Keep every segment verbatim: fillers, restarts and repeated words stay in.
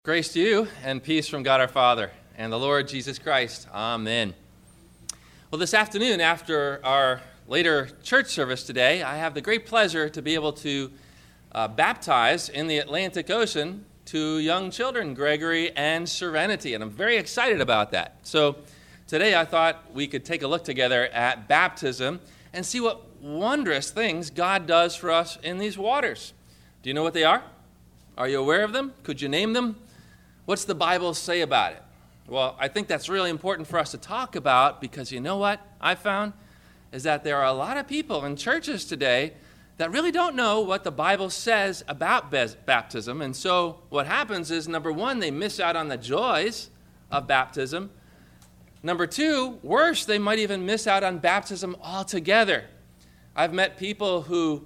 Grace to you and peace from God our Father and the Lord Jesus Christ. Amen. Well, this afternoon, after our later church service today, I have the great pleasure to be able to uh, baptize in the Atlantic Ocean two young children, Gregory and Serenity, and I'm very excited about that. So today I thought we could take a look together at baptism and see what wondrous things God does for us in these waters. Do you know what they are? Are you aware of them? Could you name them? What's the Bible say about it? Well, I think that's really important for us to talk about because you know what I found is that there are a lot of people in churches today that really don't know what the Bible says about baptism. And so what happens is, number one, they miss out on the joys of baptism. Number two, worse, they might even miss out on baptism altogether. I've met people who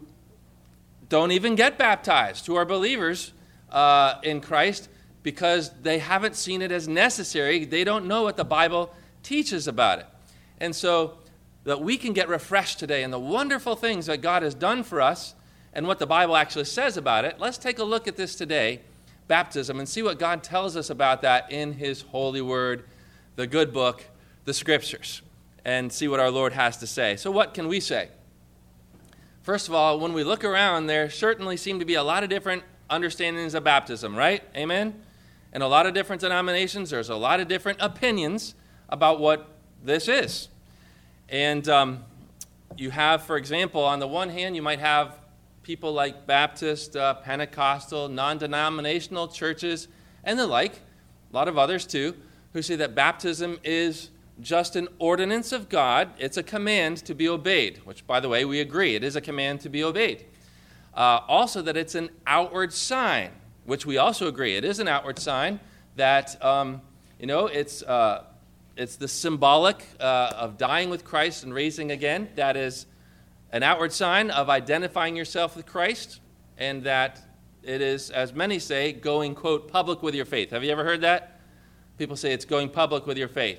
don't even get baptized, who are believers uh, in Christ, because they haven't seen it as necessary. They don't know what the Bible teaches about it. And so that we can get refreshed today in the wonderful things that God has done for us and what the Bible actually says about it, let's take a look at this today, baptism, and see what God tells us about that in His holy word, the good book, the Scriptures, and see what our Lord has to say. So what can we say? First of all, when we look around, there certainly seem to be a lot of different understandings of baptism, right? Amen? In a lot of different denominations, there's a lot of different opinions about what this is. And um, you have, for example, on the one hand, you might have people like Baptist, uh, Pentecostal, non-denominational churches, and the like, a lot of others too, who say that baptism is just an ordinance of God. It's a command to be obeyed, which, by the way, we agree. It is a command to be obeyed. Uh, also that it's an outward sign, which we also agree. It is an outward sign that, um, you know, it's uh, it's the symbolic uh, of dying with Christ and raising again. That is an outward sign of identifying yourself with Christ, and that it is, as many say, going, quote, public with your faith. Have you ever heard that? People say it's going public with your faith.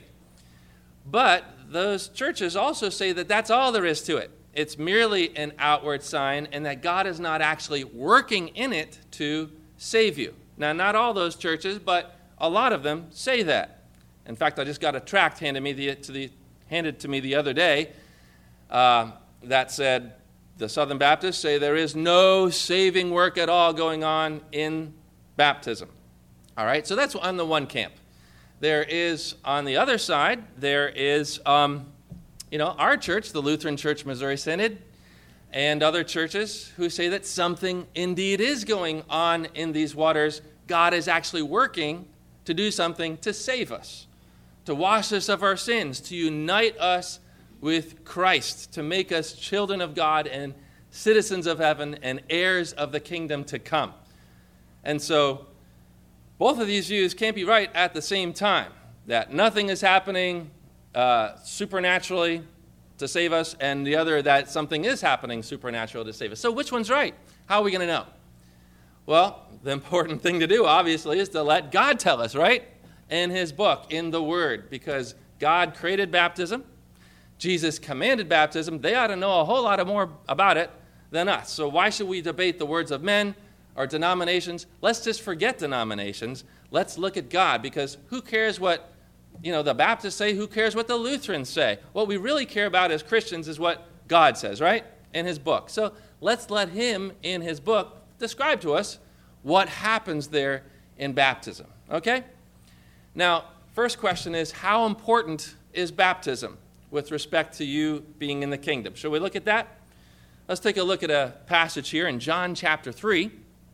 But those churches also say that that's all there is to it. It's merely an outward sign, and that God is not actually working in it to save you. Now, not all those churches, but a lot of them say that. In fact, I just got a tract handed me the, to the, handed to me the other day uh, that said, the Southern Baptists say there is no saving work at all going on in baptism. All right, so that's on the one camp. There is, on the other side, there is, um, you know, our church, the Lutheran Church Missouri Synod, and other churches who say that something indeed is going on in these waters. God is actually working to do something to save us, to wash us of our sins, to unite us with Christ, to make us children of God and citizens of heaven and heirs of the kingdom to come. And so both of these views can't be right at the same time, that nothing is happening uh, supernaturally to save us, and the other that something is happening supernatural to save us. So which one's right? How are we going to know? Well, the important thing to do, obviously, is to let God tell us, right? In His book, in the Word, because God created baptism. Jesus commanded baptism. They ought to know a whole lot more about it than us. So why should we debate the words of men or denominations? Let's just forget denominations. Let's look at God, because who cares what You know, the Baptists say? Who cares what the Lutherans say? What we really care about as Christians is what God says, right? In His book. So let's let Him, in His book, describe to us what happens there in baptism, okay? Now, first question is, how important is baptism with respect to you being in the kingdom? Shall we look at that? Let's take a look at a passage here in John chapter three.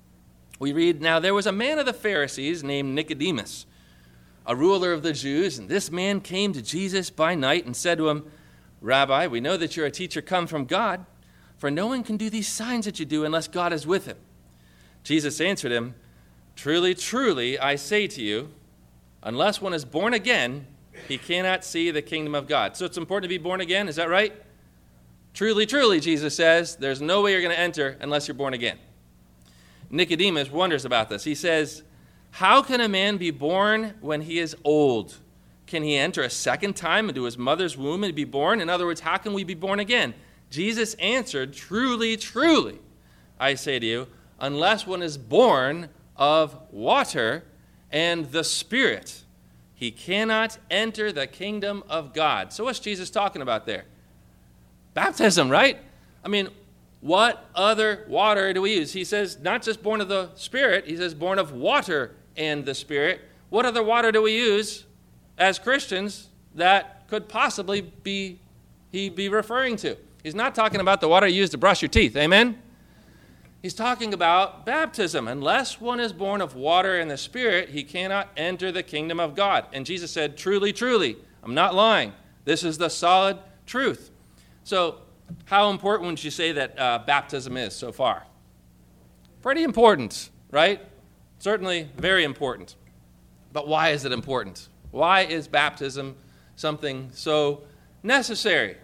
We read, "Now there was a man of the Pharisees named Nicodemus, a ruler of the Jews, and this man came to Jesus by night and said to him, 'Rabbi, we know that you're a teacher come from God, for no one can do these signs that you do unless God is with him.' Jesus answered him, 'Truly, truly, I say to you, unless one is born again, he cannot see the kingdom of God.'" So it's important to be born again, is that right? Truly, truly, Jesus says, there's no way you're going to enter unless you're born again. Nicodemus wonders about this. He says, "How can a man be born when he is old? Can he enter a second time into his mother's womb and be born? In other words, how can we be born again?" Jesus answered, "Truly, truly, I say to you, unless one is born of water and the Spirit, he cannot enter the kingdom of God. So what's Jesus talking about there? Baptism, right? I mean, what other water do we use? He says not just born of the Spirit, he says born of water and the Spirit. What other water do we use as Christians that could possibly be he be referring to? He's not talking about the water you use to brush your teeth, amen? He's talking about baptism. Unless one is born of water and the Spirit, he cannot enter the kingdom of God. And Jesus said, truly, truly, I'm not lying. This is the solid truth. So how important would you say that uh, baptism is so far? Pretty important, right? Certainly very important. But why is it important? Why is baptism something so necessary?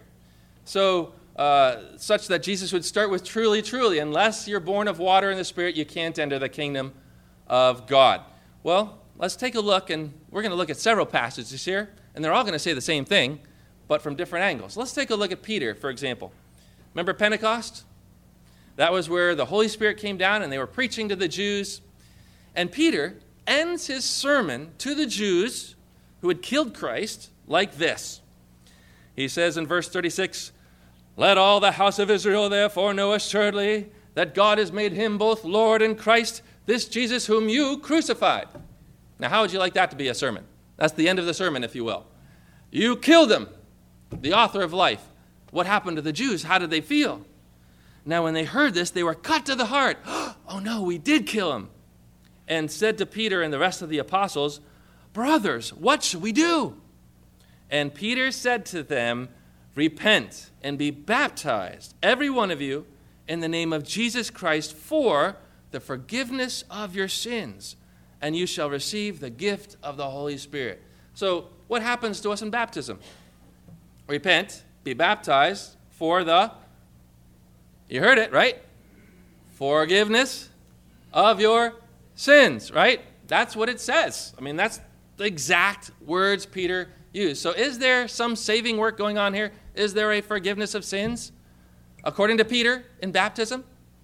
So uh, such that Jesus would start with truly, truly, unless you're born of water and the Spirit, you can't enter the kingdom of God. Well, let's take a look, and we're going to look at several passages here, and they're all going to say the same thing, but from different angles. Let's take a look at Peter, for example. Remember Pentecost? That was where the Holy Spirit came down, and they were preaching to the Jews. And Peter ends his sermon to the Jews who had killed Christ like this. He says in verse thirty-six, "Let all the house of Israel therefore know assuredly that God has made him both Lord and Christ, this Jesus whom you crucified." Now, how would you like that to be a sermon? That's the end of the sermon, if you will. You killed him, the author of life. What happened to the Jews? How did they feel? Now, when they heard this, they were cut to the heart. Oh, no, we did kill him. And said to Peter and the rest of the apostles, "Brothers, what should we do?" And Peter said to them, "Repent and be baptized, every one of you, in the name of Jesus Christ for the forgiveness of your sins, and you shall receive the gift of the Holy Spirit." So what happens to us in baptism? Repent, be baptized for the, you heard it, right? Forgiveness of your sins, right? That's what it says. I mean, that's the exact words Peter used. So is there some saving work going on here? Is there a forgiveness of sins? According to Peter in baptism?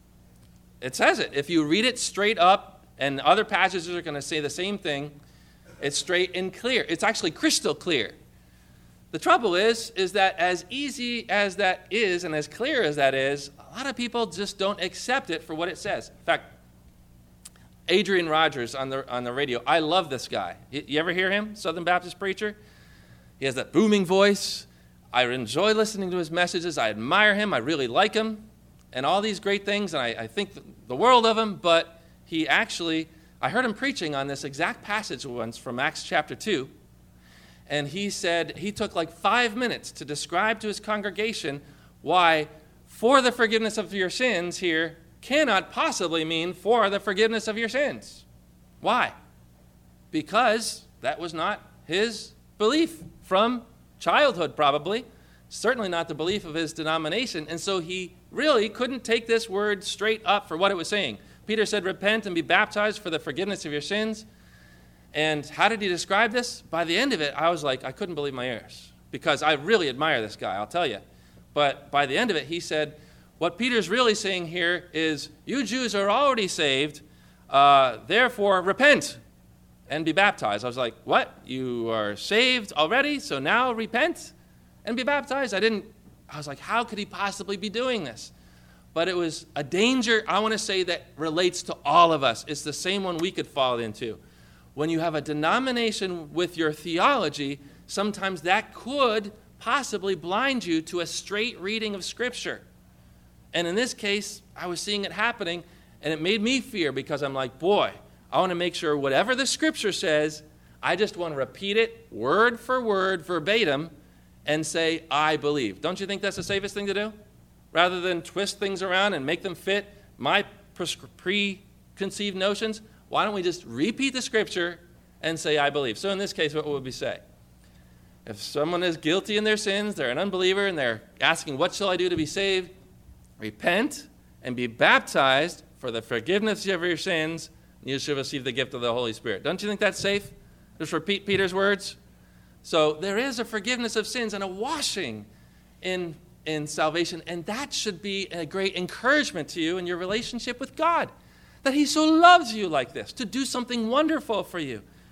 It says it. If you read it straight up, and other passages are going to say the same thing, it's straight and clear. It's actually crystal clear. The trouble is, is that as easy as that is and as clear as that is, a lot of people just don't accept it for what it says. In fact, Adrian Rogers on the on the radio, I love this guy. You, you ever hear him? Southern Baptist preacher? He has that booming voice. I enjoy listening to his messages. I admire him. I really like him and all these great things, and I, I think the world of him, but he actually, I heard him preaching on this exact passage once from Acts chapter two, and he said he took like five minutes to describe to his congregation why for the forgiveness of your sins here cannot possibly mean for the forgiveness of your sins. Why? Because that was not his belief from childhood, probably. Certainly not the belief of his denomination. And so he really couldn't take this word straight up for what it was saying. Peter said, "Repent and be baptized for the forgiveness of your sins." And how did he describe this? By the end of it, I was like, I couldn't believe my ears, because I really admire this guy, I'll tell you. But by the end of it, he said, what Peter's really saying here is, you Jews are already saved, uh, therefore repent and be baptized. I was like, what? You are saved already, so now repent and be baptized? I didn't, I was like, how could he possibly be doing this? But it was a danger, I want to say, that relates to all of us. It's the same one we could fall into. When you have a denomination with your theology, sometimes that could possibly blind you to a straight reading of Scripture. And in this case, I was seeing it happening, and it made me fear, because I'm like, boy, I want to make sure whatever the Scripture says, I just want to repeat it word for word, verbatim, and say, I believe. Don't you think that's the safest thing to do? Rather than twist things around and make them fit my preconceived notions, why don't we just repeat the Scripture and say, I believe? So in this case, what would we say? If someone is guilty in their sins, they're an unbeliever, and they're asking, what shall I do to be saved? Repent and be baptized for the forgiveness of your sins, and you shall receive the gift of the Holy Spirit. Don't you think that's safe? Just repeat Peter's words. So there is a forgiveness of sins and a washing in, in salvation, and that should be a great encouragement to you in your relationship with God, that he so loves you like this, to do something wonderful for you.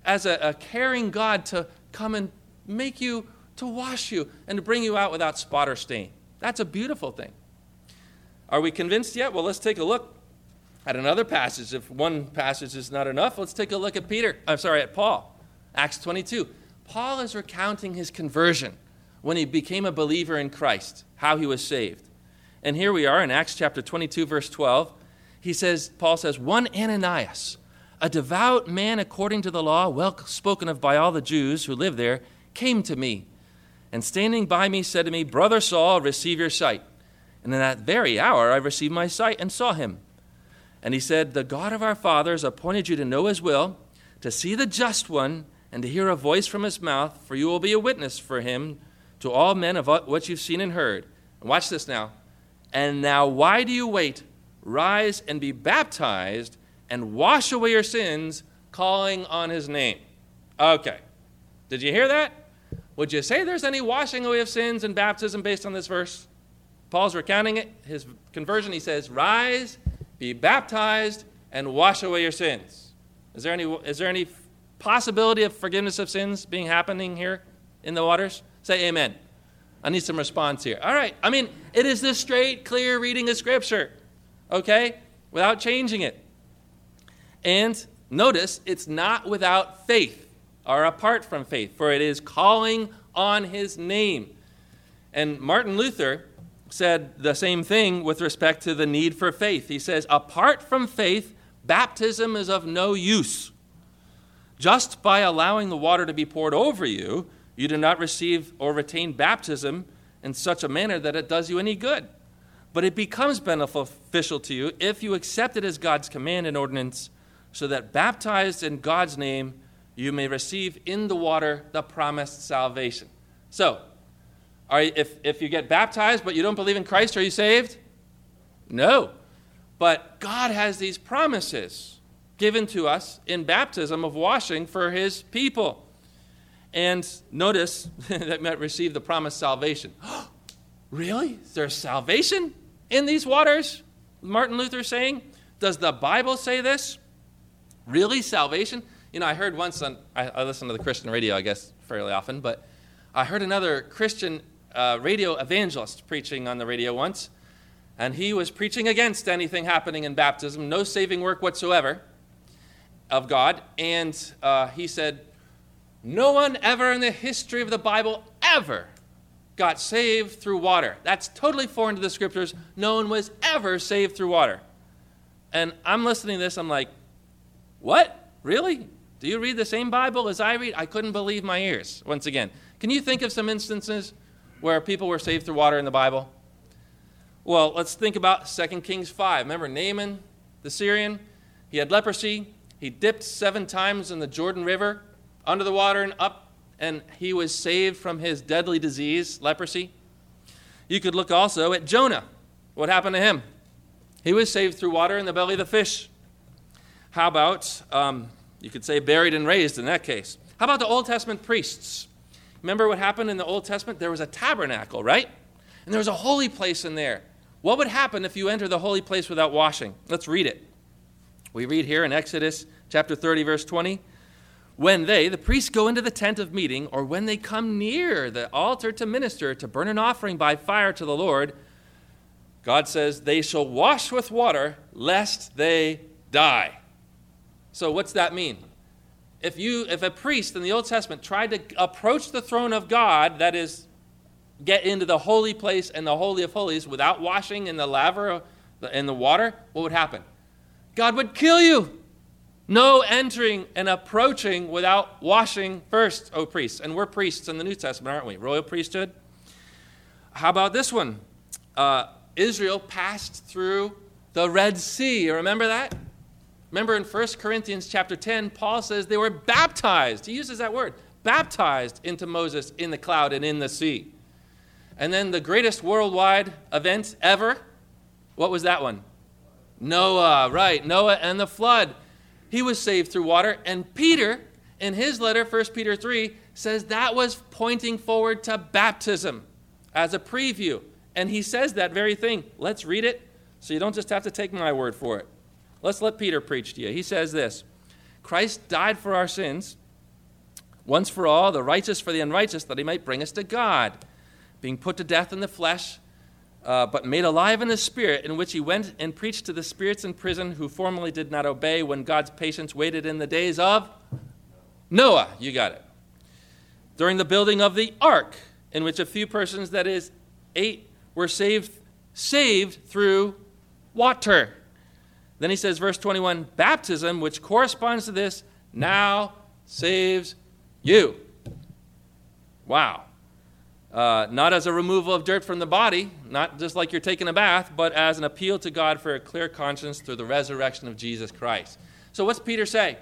as a, a caring God to come and make you, to wash you, and to bring you out without spot or stain. That's a beautiful thing. Are we convinced yet? Well, let's take a look at another passage. If one passage is not enough, let's take a look at Peter. I'm sorry, at Paul. Acts twenty-two. Paul is recounting his conversion when he became a believer in Christ, how he was saved. And here we are in Acts chapter twenty-two, verse twelve. He says, Paul says, one Ananias, a devout man according to the law, well spoken of by all the Jews who live there, came to me, and standing by me said to me, Brother Saul, receive your sight. And in that very hour I received my sight and saw him. And he said, the God of our fathers appointed you to know his will, to see the just one, and to hear a voice from his mouth, for you will be a witness for him to all men of what you've seen and heard. And watch this now. And now why do you wait? Rise and be baptized and wash away your sins, calling on his name. Okay. Did you hear that? Would you say there's any washing away of sins and baptism based on this verse? Paul's recounting it, his conversion. He says, rise, be baptized, and wash away your sins. Is there any, is there any possibility of forgiveness of sins being happening here in the waters? Say amen. I need some response here. All right. I mean, it is the straight, clear reading of Scripture, okay, without changing it. And notice, it's not without faith or apart from faith, for it is calling on his name. And Martin Luther said the same thing with respect to the need for faith. He says, apart from faith, baptism is of no use. Just by allowing the water to be poured over you, you do not receive or retain baptism in such a manner that it does you any good. But it becomes beneficial to you if you accept it as God's command and ordinance, so that baptized in God's name, you may receive in the water the promised salvation. So, are, if, if you get baptized but you don't believe in Christ, are you saved? No. But God has these promises given to us in baptism of washing for his people. And notice that might receive the promised salvation. Really? Is there salvation in these waters? Martin Luther is saying. Does the Bible say this? Really? Salvation? You know, I heard once on, I, I listen to the Christian radio, I guess, fairly often, but I heard another Christian uh, radio evangelist preaching on the radio once, and he was preaching against anything happening in baptism, no saving work whatsoever of God, and uh, he said, no one ever in the history of the Bible ever got saved through water. That's totally foreign to the Scriptures. No one was ever saved through water. And I'm listening to this, I'm like, what? Really? Do you read the same Bible as I read? I couldn't believe my ears, once again. Can you think of some instances where people were saved through water in the Bible? Well, let's think about Second Kings five. Remember Naaman, the Syrian? He had leprosy. He dipped seven times in the Jordan River, under the water and up, and he was saved from his deadly disease, leprosy. You could look also at Jonah. What happened to him? He was saved through water in the belly of the fish. How about, um, you could say buried and raised in that case. How about the Old Testament priests? Remember what happened in the Old Testament? There was a tabernacle, right? And there was a holy place in there. What would happen if you enter the holy place without washing? Let's read it. We read here in Exodus chapter thirty, verse twenty. When they, the priests, go into the tent of meeting, or when they come near the altar to minister, to burn an offering by fire to the Lord, God says, they shall wash with water, lest they die. So what's that mean? If you, if a priest in the Old Testament tried to approach the throne of God, that is, get into the holy place and the Holy of Holies without washing in the laver, in the water, what would happen? God would kill you. No entering and approaching without washing first, O priests. And we're priests in the New Testament, aren't we? Royal priesthood. How about this one? Uh, Israel passed through the Red Sea. You remember that? Remember in First Corinthians chapter ten, Paul says they were baptized. He uses that word, baptized into Moses in the cloud and in the sea. And then the greatest worldwide event ever, what was that one? Noah, right, Noah and the flood. He was saved through water. And Peter, in his letter, First Peter three, says that was pointing forward to baptism as a preview. And he says that very thing. Let's read it so you don't just have to take my word for it. Let's let Peter preach to you. He says this, Christ died for our sins once for all, the righteous for the unrighteous, that he might bring us to God, being put to death in the flesh, uh, but made alive in the Spirit, in which he went and preached to the spirits in prison who formerly did not obey when God's patience waited in the days of Noah. You got it. During the building of the ark, in which a few persons, that is, eight, were saved, saved through water. Then he says, verse twenty-one, baptism, which corresponds to this, now saves you. Wow. Uh, not as a removal of dirt from the body, not just like you're taking a bath, but as an appeal to God for a clear conscience through the resurrection of Jesus Christ. So what's Peter say?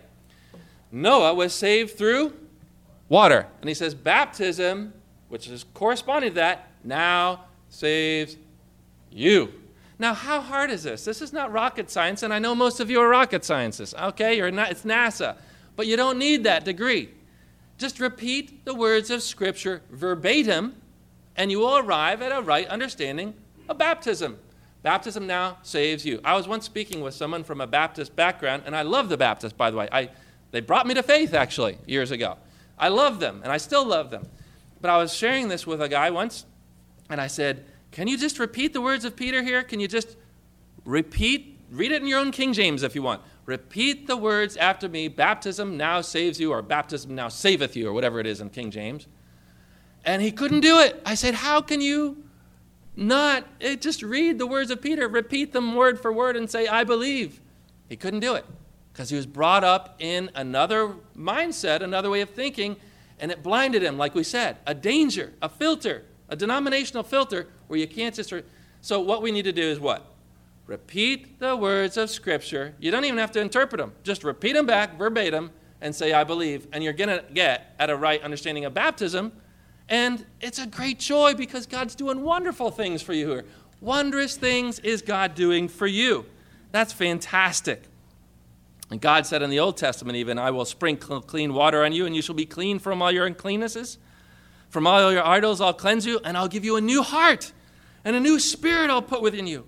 Noah was saved through water. And he says baptism, which is corresponding to that, now saves you. Now, how hard is this? This is not rocket science, and I know most of you are rocket scientists. Okay, you're not, it's NASA. But you don't need that degree. Just repeat the words of Scripture verbatim, and you will arrive at a right understanding of baptism. Baptism now saves you. I was once speaking with someone from a Baptist background, and I love the Baptists, by the way. I, they brought me to faith, actually, years ago. I love them, and I still love them. But I was sharing this with a guy once, and I said, can you just repeat the words of Peter here? Can you just repeat, read it in your own King James if you want. Repeat the words after me, baptism now saves you, or baptism now saveth you, or whatever it is in King James. And he couldn't do it. I said, how can you not eh, just read the words of Peter, repeat them word for word and say, I believe? He couldn't do it because he was brought up in another mindset, another way of thinking, and it blinded him, like we said, a danger, a filter, a denominational filter where you can't just... Re- so what we need to do is what? Repeat the words of Scripture. You don't even have to interpret them. Just repeat them back verbatim and say, I believe. And you're going to get at a right understanding of baptism. And it's a great joy because God's doing wonderful things for you here. Wondrous things is God doing for you. That's fantastic. And God said in the Old Testament even, I will sprinkle clean water on you, and you shall be clean from all your uncleannesses. From all your idols I'll cleanse you, and I'll give you a new heart, and a new spirit I'll put within you.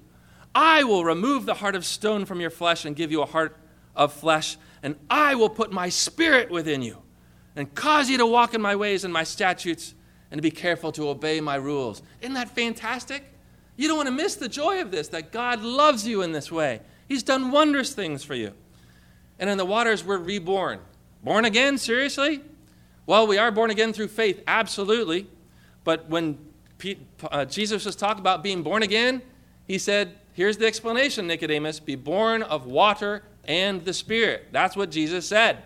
I will remove the heart of stone from your flesh and give you a heart of flesh, and I will put my spirit within you and cause you to walk in my ways and my statutes and to be careful to obey my rules. Isn't that fantastic? You don't want to miss the joy of this, that God loves you in this way. He's done wondrous things for you. And in the waters, we're reborn. Born again? Seriously? Well, we are born again through faith, absolutely. But when Pete, uh, Jesus was talking about being born again, he said, here's the explanation, Nicodemus, be born of water and the Spirit. That's what Jesus said.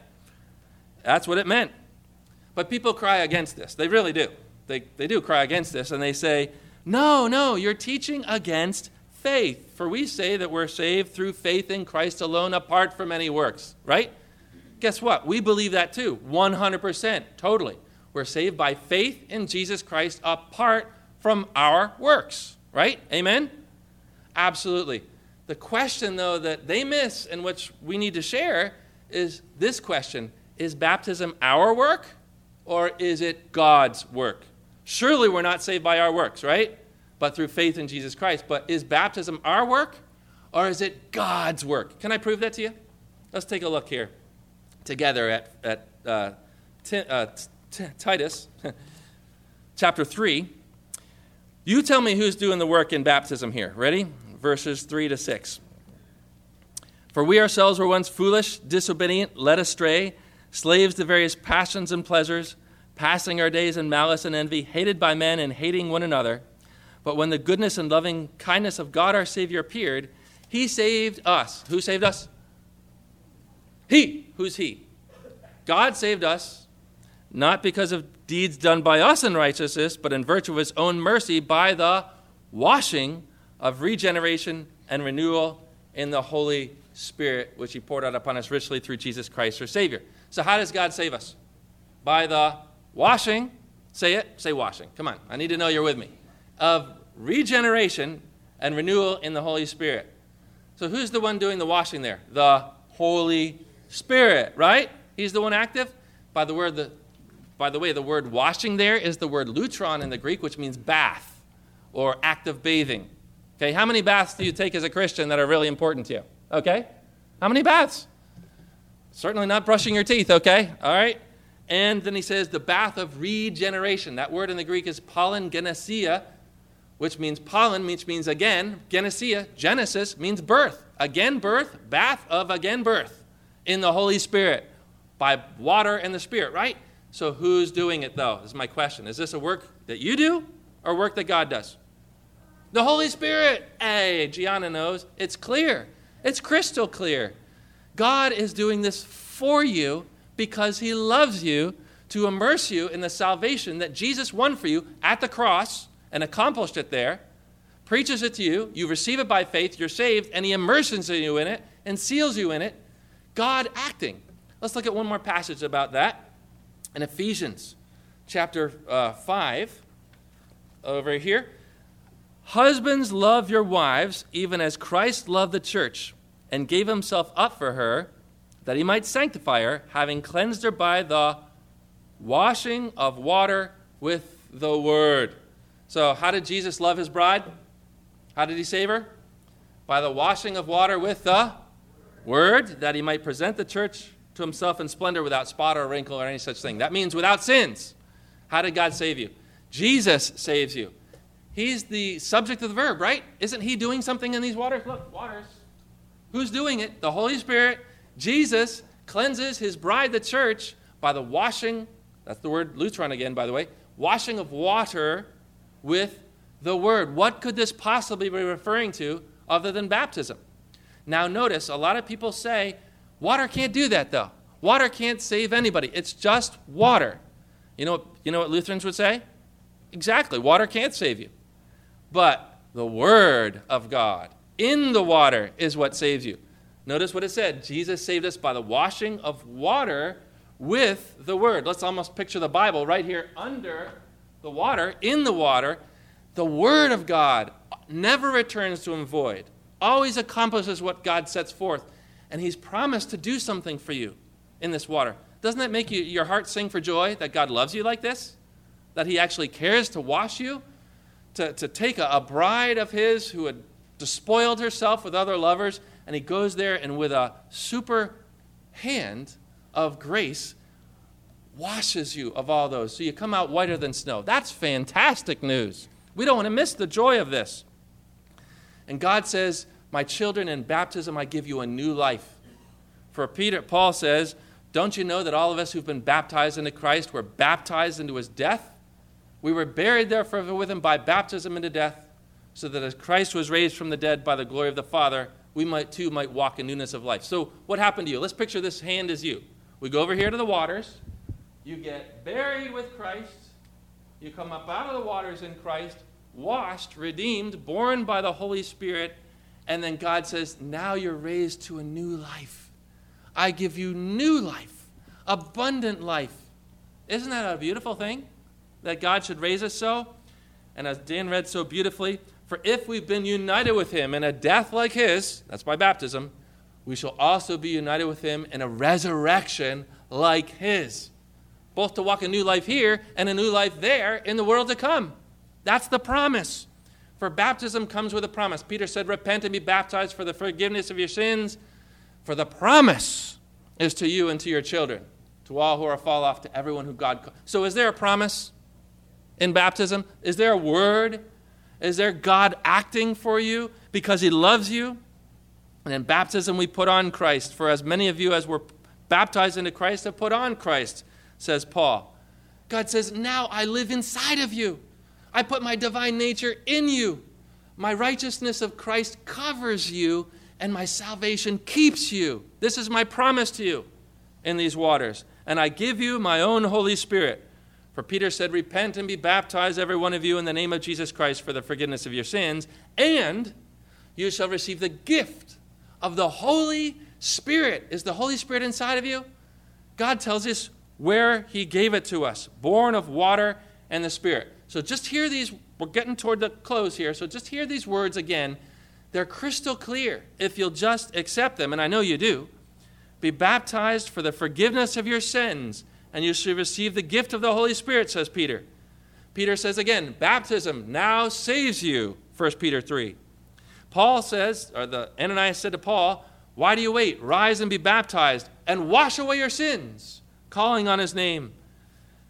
That's what it meant. But people cry against this. They really do. They, they do cry against this, and they say, no, no, you're teaching against faith. For we say that we're saved through faith in Christ alone, apart from any works, right? Guess what? We believe that too, one hundred percent, totally. We're saved by faith in Jesus Christ apart from our works, right? Amen? Absolutely. The question, though, that they miss and which we need to share is this question. Is baptism our work or is it God's work? Surely we're not saved by our works, right? But through faith in Jesus Christ. But is baptism our work or is it God's work? Can I prove that to you? Let's take a look here together at, at uh, t- uh, t- Titus chapter three. You tell me who's doing the work in baptism here. Ready? Verses three to six. For we ourselves were once foolish, disobedient, led astray, slaves to various passions and pleasures, passing our days in malice and envy, hated by men and hating one another. But when the goodness and loving kindness of God our Savior appeared, he saved us. Who saved us? He. Who's he? God saved us, not because of deeds done by us in righteousness, but in virtue of his own mercy by the washing of regeneration and renewal in the Holy Spirit, which he poured out upon us richly through Jesus Christ our Savior. So how does God save us? By the washing, say it, say washing. Come on, I need to know you're with me. Of regeneration and renewal in the Holy Spirit. So who's the one doing the washing there? The Holy Spirit, right? He's the one active. By the word, the, by the way, the word washing there is the word lutron in the Greek, which means bath or active bathing. Okay, how many baths do you take as a Christian that are really important to you? Okay, how many baths? Certainly not brushing your teeth, okay? All right? And then he says the bath of regeneration. That word in the Greek is palingenesia, which means pollen, which means again. Genesia, Genesis, means birth. Again birth, bath of again birth in the Holy Spirit by water and the Spirit, right? So who's doing it, though, is my question. Is this a work that you do or work that God does? The Holy Spirit. Hey, Gianna knows. It's clear. It's crystal clear. God is doing this for you because he loves you to immerse you in the salvation that Jesus won for you at the cross and accomplished it there, preaches it to you, you receive it by faith, you're saved, and he immerses you in it and seals you in it. God acting. Let's look at one more passage about that in Ephesians chapter uh, five, over here. Husbands, love your wives, even as Christ loved the church and gave himself up for her, that he might sanctify her, having cleansed her by the washing of water with the word. So how did Jesus love his bride? How did he save her? By the washing of water with the word, that he might present the church to himself in splendor without spot or wrinkle or any such thing. That means without sins. How did God save you? Jesus saves you. He's the subject of the verb, right? Isn't he doing something in these waters? Look, waters. Who's doing it? The Holy Spirit. Jesus cleanses his bride, the church, by the washing, that's the word lutron again, by the way, washing of water with the word. What could this possibly be referring to other than baptism? Now notice, a lot of people say, water can't do that though. Water can't save anybody. It's just water. You know, you know what Lutherans would say? Exactly, water can't save you. But the word of God in the water is what saves you. Notice what it said. Jesus saved us by the washing of water with the word. Let's almost picture the Bible right here under the water, in the water. The word of God never returns to him void, always accomplishes what God sets forth. And he's promised to do something for you in this water. Doesn't that make you, your heart sing for joy that God loves you like this? That he actually cares to wash you? To, to take a, a bride of his who had despoiled herself with other lovers, and he goes there and with a super hand of grace washes you of all those. So you come out whiter than snow. That's fantastic news. We don't want to miss the joy of this. And God says, my children, in baptism I give you a new life. For Peter, Paul says, don't you know that all of us who've been baptized into Christ were baptized into his death? We were buried therefore with him by baptism into death, so that as Christ was raised from the dead by the glory of the Father, we might too might walk in newness of life. So what happened to you? Let's picture this hand as you. We go over here to the waters. You get buried with Christ. You come up out of the waters in Christ, washed, redeemed, born by the Holy Spirit. And then God says, now you're raised to a new life. I give you new life, abundant life. Isn't that a beautiful thing? That God should raise us so? And as Dan read so beautifully, for if we've been united with him in a death like his, that's by baptism, we shall also be united with him in a resurrection like his. Both to walk a new life here and a new life there in the world to come. That's the promise. For baptism comes with a promise. Peter said, repent and be baptized for the forgiveness of your sins. For the promise is to you and to your children, to all who are fall off, to everyone who God calls. So is there a promise in baptism? Is there a word? Is there God acting for you because he loves you? And in baptism we put on Christ. For as many of you as were baptized into Christ have put on Christ, says Paul. God says, now I live inside of you. I put my divine nature in you. My righteousness of Christ covers you, and my salvation keeps you. This is my promise to you in these waters. And I give you my own Holy Spirit. For Peter said, repent and be baptized, every one of you, in the name of Jesus Christ for the forgiveness of your sins, and you shall receive the gift of the Holy Spirit. Is the Holy Spirit inside of you? God tells us where he gave it to us, born of water and the Spirit. So just hear these, we're getting toward the close here, so just hear these words again. They're crystal clear if you'll just accept them, and I know you do. Be baptized for the forgiveness of your sins, and you shall receive the gift of the Holy Spirit, says Peter. Peter says again, baptism now saves you, First Peter three. Paul says, or the Ananias said to Paul, why do you wait? Rise and be baptized and wash away your sins, calling on his name.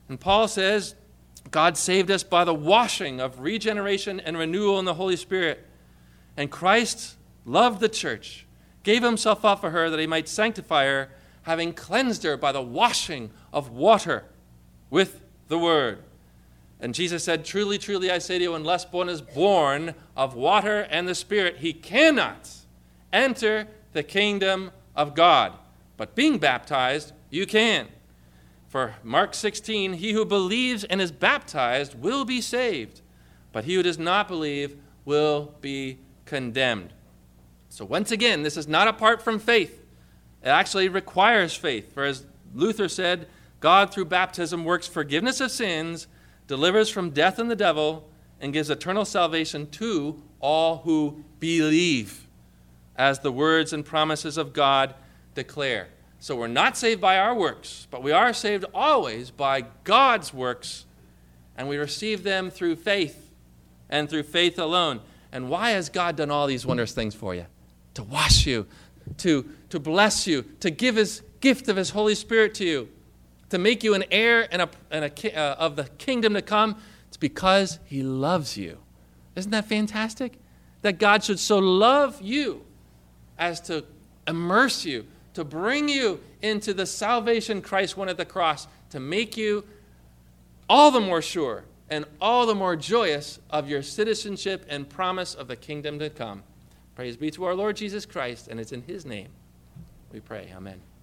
And Paul says, God saved us by the washing of regeneration and renewal in the Holy Spirit. And Christ loved the church, gave himself up for her that he might sanctify her, having cleansed her by the washing of water with the word. And Jesus said, truly, truly, I say to you, unless one is born of water and the Spirit, he cannot enter the kingdom of God. But being baptized, you can. For Mark sixteen, he who believes and is baptized will be saved, but he who does not believe will be condemned. So once again, this is not apart from faith. It actually requires faith. For as Luther said, God through baptism works forgiveness of sins, delivers from death and the devil, and gives eternal salvation to all who believe, as the words and promises of God declare. So we're not saved by our works, but we are saved always by God's works, and we receive them through faith and through faith alone. And why has God done all these wondrous things for you? To wash you, to, to bless you, to give his gift of his Holy Spirit to you, to make you an heir and a, and a, uh, of the kingdom to come. It's because he loves you. Isn't that fantastic? That God should so love you as to immerse you, to bring you into the salvation Christ won at the cross, to make you all the more sure and all the more joyous of your citizenship and promise of the kingdom to come. Praise be to our Lord Jesus Christ, and it's in his name we pray. Amen.